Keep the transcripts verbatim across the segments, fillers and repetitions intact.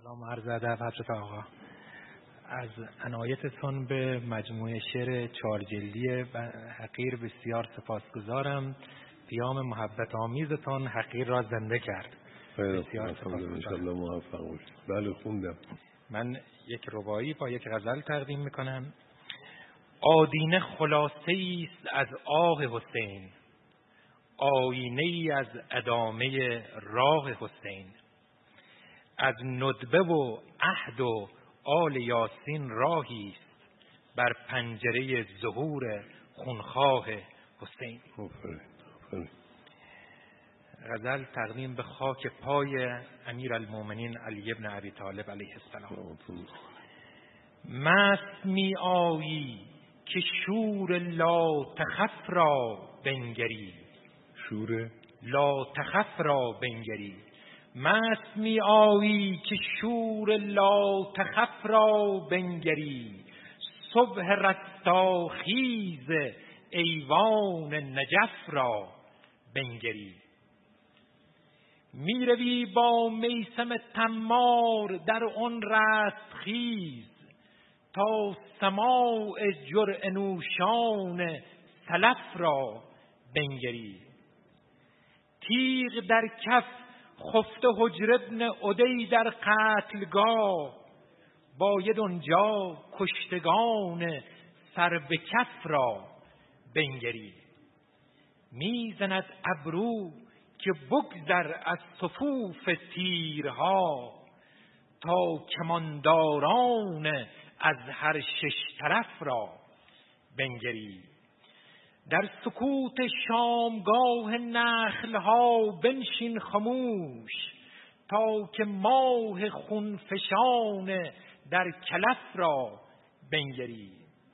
سلام عرض ادب حضرت آقا. از عنایتتون به مجموعه شعر چهار جلدی حقیر بسیار سپاسگزارم. پیام محبت آمیزتون حقیر را زنده کرد. بسیار سپاسگزارم. انشالله موفق باشید. بله خوندم. من یک رباعی با یک غزل تقدیم میکنم. آدینه خلاصه‌ای است از آه حسین، آینه‌ای از ادامه راه حسین. از ندبه و عهد و آل یاسین راهی است بر پنجره ظهور خونخواه حسین. غزل تقدیم به خاک پای امیرالمومنین علی بن ابی طالب علیه السلام. مست می آیی که شور لا تخف را بنگری، شور لا تخف را بنگری. مست می آیی که شور لا تخف را بنگری، صبح رستاخیز ایوان نجف را بنگری. می روی با میثم تمار در آن رستخیز، تا سماع جرعه نوشان سلف را بنگری. تیغ در کف خفته حجر ابن عدی در قتلگاه، باید آنجا کشتگان سر به کف را بنگری. میزند ابرو که بگذر از صفوف تیرها، تا کمانداران از هر شش طرف را بنگری. در سکوت شامگاه نخلها بنشین خموش، تا که ماه خونفشان در کلف را بنگری.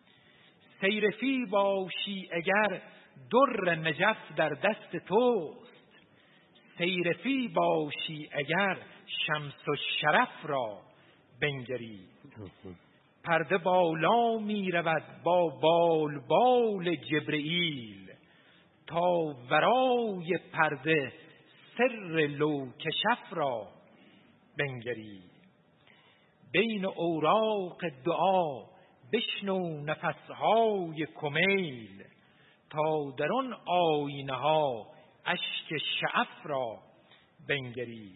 سیرفی باشی اگر در نجف در دست توست، سیرفی باشی اگر شمس و شرف را بنگری. پرده بالا می رود با بال بال جبرئیل، تا ورای پرده سر لوکشف را بنگری. بین اوراق دعا بشنو نفسهای کمیل، تا در آن آینه ها اشک شعف را بنگری.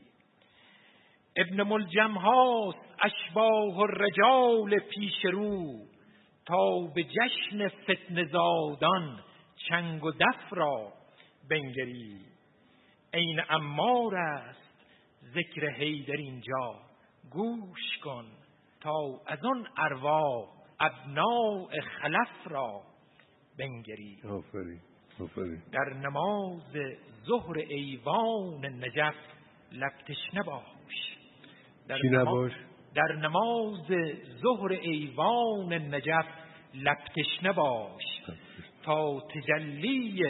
ابن ملجم هاست اشباه الرجال پیش رو، تا به جشن فتنه زادان چنگ و دف را بنگری. عین عمار است ذکر حیدر اینجا، گوش کن تا از آن ارواح ابناء خلف را بنگری. آفرین آفرین. در نماز ظهر ایوان نجف لب تشنه باش. در چی نباش؟ در نماز ظهر ایوان نجف لب تشنه باش، تا تجلی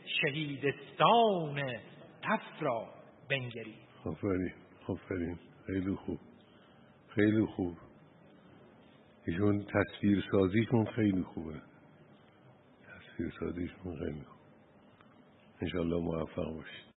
شهیدستان تف را بنگری. آفرین آفرین. خیلی خوب خیلی خوب. ایشون تصویر سازیشون خیلی خوبه. تصویر سازیشون خیلی خوب. انشالله موفق باشید.